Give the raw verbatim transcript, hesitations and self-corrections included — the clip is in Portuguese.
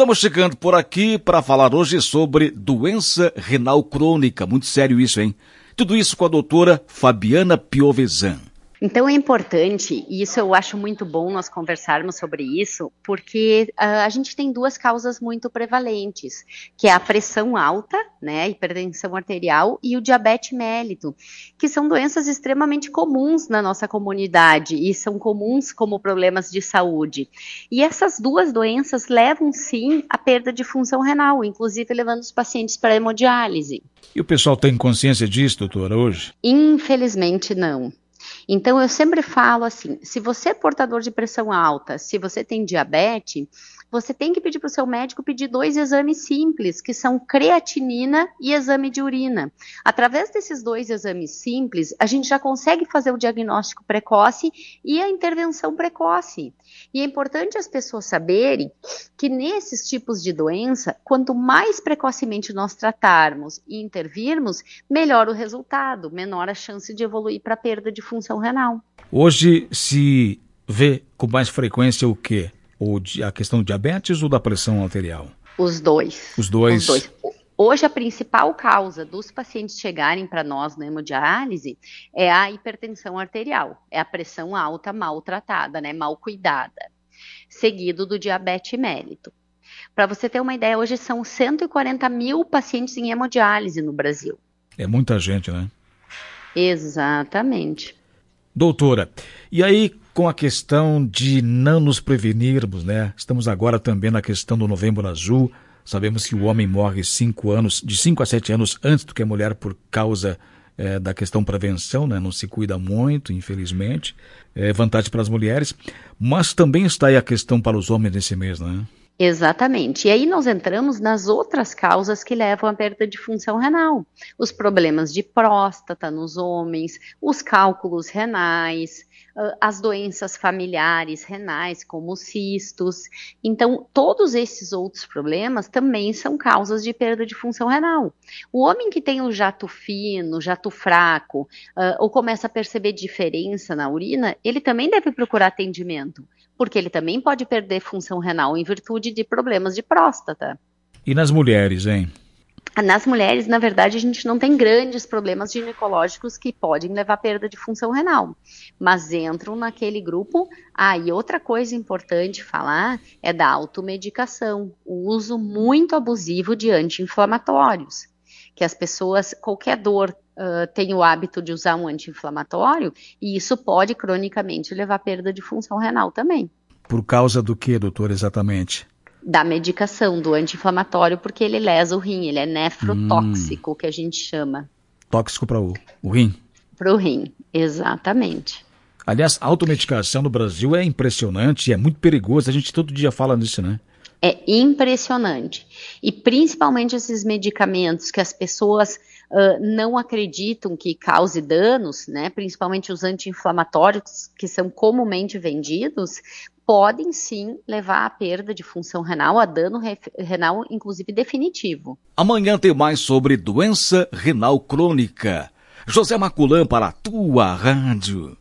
Estamos chegando por aqui para falar hoje sobre doença renal crônica. Muito sério isso, hein? Tudo isso com a doutora Fabiana Piovesan. Então é importante, e isso eu acho muito bom nós conversarmos sobre isso, porque uh, a gente tem duas causas muito prevalentes, que é a pressão alta, né, a hipertensão arterial e o diabetes mellitus, que são doenças extremamente comuns na nossa comunidade e são comuns como problemas de saúde. E essas duas doenças levam sim à perda de função renal, inclusive levando os pacientes para hemodiálise. E o pessoal tem consciência disso, doutora, hoje? Infelizmente não. Então, eu sempre falo assim, se você é portador de pressão alta, se você tem diabetes, você tem que pedir para o seu médico pedir dois exames simples, que são creatinina e exame de urina. Através desses dois exames simples, a gente já consegue fazer o diagnóstico precoce e a intervenção precoce. E é importante as pessoas saberem que nesses tipos de doença, quanto mais precocemente nós tratarmos e intervirmos, melhor o resultado, menor a chance de evoluir para perda de função renal. Hoje se vê com mais frequência o quê? Ou a questão do diabetes ou da pressão arterial? Os dois. Os dois. Os dois. Hoje, a principal causa dos pacientes chegarem para nós na hemodiálise é a hipertensão arterial, é a pressão alta maltratada, né, mal cuidada, seguido do diabetes mellitus. Para você ter uma ideia, hoje são cento e quarenta mil pacientes em hemodiálise no Brasil. É muita gente, né? Exatamente. Doutora, e aí com a questão de não nos prevenirmos, né? Estamos agora também na questão do Novembro Azul. Sabemos que o homem morre cinco anos, de cinco a sete anos antes do que a mulher por causa é, da questão prevenção, né? Não se cuida muito, infelizmente. É vantagem para as mulheres, mas também está aí a questão para os homens nesse mês, né? Exatamente. E aí nós entramos nas outras causas que levam à perda de função renal. Os problemas de próstata nos homens, os cálculos renais, as doenças familiares renais, como os cistos. Então, todos esses outros problemas também são causas de perda de função renal. O homem que tem o jato fino, jato fraco, ou começa a perceber diferença na urina, ele também deve procurar atendimento, porque ele também pode perder função renal em virtude de problemas de próstata. E nas mulheres, hein? Nas mulheres, na verdade, a gente não tem grandes problemas ginecológicos que podem levar à perda de função renal, mas entram naquele grupo. Ah, e outra coisa importante falar é da automedicação, o uso muito abusivo de anti-inflamatórios, que as pessoas, qualquer dor, Uh, tem o hábito de usar um anti-inflamatório e isso pode cronicamente levar à perda de função renal também. Por causa do que, doutor, exatamente? Da medicação, do anti-inflamatório, porque ele lesa o rim, ele é nefrotóxico, hum. que a gente chama. Tóxico para o, o rim? Para o rim, exatamente. Aliás, a automedicação no Brasil é impressionante e é muito perigoso, a gente todo dia fala nisso, né? É impressionante. E principalmente esses medicamentos que as pessoas uh, não acreditam que cause danos, né? Principalmente os anti-inflamatórios que são comumente vendidos, podem sim levar à perda de função renal, a dano renal, inclusive definitivo. Amanhã tem mais sobre doença renal crônica. José Maculã para a tua rádio.